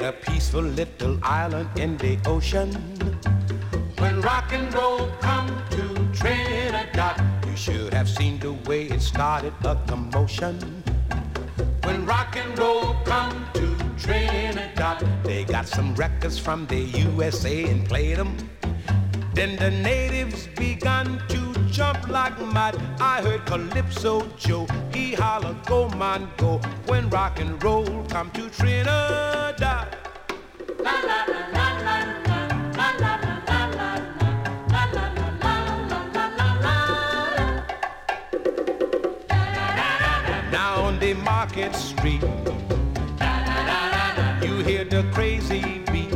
at a peaceful little island in the ocean. When rock and roll come to Trinidad, you should have seen the way it started a commotion. When rock and roll come to Trinidad, they got some records from the USA and played them. Then the natives began to jump like mad. I heard Calypso Joe, he holler, go man go. When rock and roll come to Trinidad. La la la la la la la la la la la la la la. Now on the market street, you hear the crazy beat.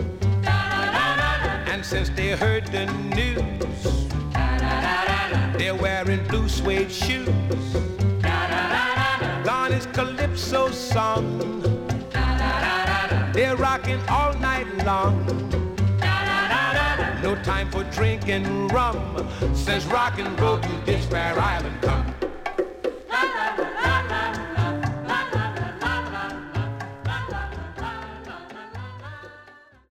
And since they heard the news, they're wearing blue suede shoes. Gone is Calypso song. They're rocking all night long. No time for drinking rum, since rock and roll to this fair island.